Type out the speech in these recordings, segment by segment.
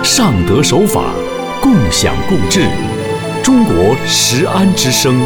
上德守法，共享共治。中国食安之声。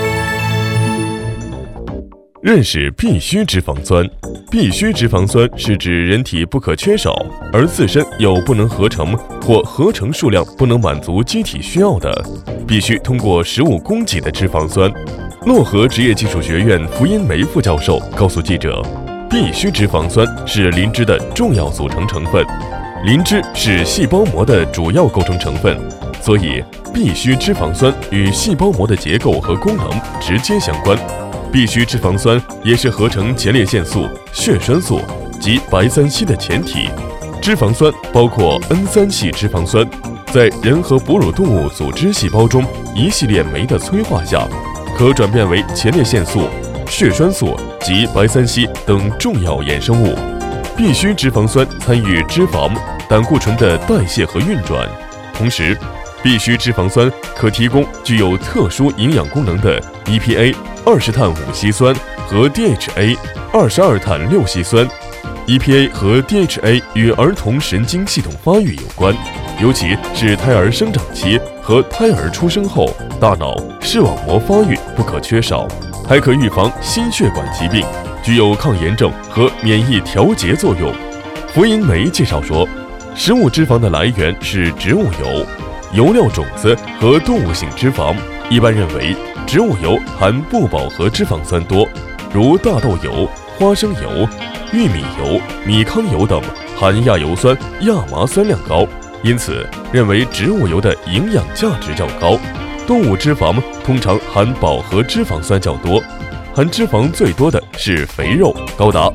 认识必需脂肪酸。必需脂肪酸是指人体不可缺少，而自身又不能合成或合成数量不能满足机体需要的，必须通过食物供给的脂肪酸。漯河职业技术学院福音梅副教授告诉记者，必需脂肪酸是磷脂的重要组成成分，磷脂是细胞膜的主要构成成分，所以必需脂肪酸与细胞膜的结构和功能直接相关。必需脂肪酸也是合成前列腺素、血栓素及白三烯的前体。脂肪酸包括 N3 系脂肪酸，在人和哺乳动物组织细胞中一系列酶的催化下，可转变为前列腺素、血栓素及白三烯等重要衍生物。必需脂肪酸参与脂肪、胆固醇的代谢和运转，同时必需脂肪酸可提供具有特殊营养功能的 EPA 20碳5烯酸和 DHA 22碳6烯酸。EPA 和 DHA 与儿童神经系统发育有关，尤其是胎儿生长期和胎儿出生后，大脑视网膜发育不可缺少，还可预防心血管疾病，具有抗炎症和免疫调节作用。福音梅介绍说，食物脂肪的来源是植物油、油料种子和动物性脂肪。一般认为，植物油含不饱和脂肪酸多，如大豆油、花生油、玉米油、米糠油等含亚油酸、亚麻酸量高，因此认为植物油的营养价值较高。动物脂肪通常含饱和脂肪酸较多，含脂肪最多的是肥肉，高达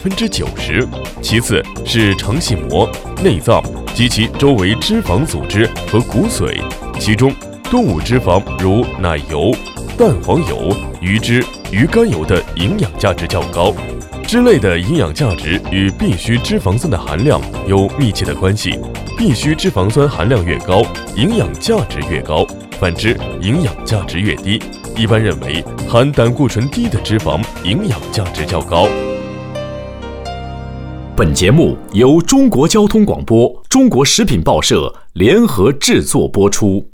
90%，其次是肠系膜、内脏及其周围脂肪组织和骨髓，其中动物脂肪如奶油、蛋黄油、鱼脂、鱼肝油的营养价值较高。脂类的营养价值与必需脂肪酸的含量有密切的关系，必需脂肪酸含量越高，营养价值越高，反之营养价值越低。一般认为，含胆固醇低的脂肪营养价值较高。 本节目由中国交通广播、中国食品报社联合制作播出。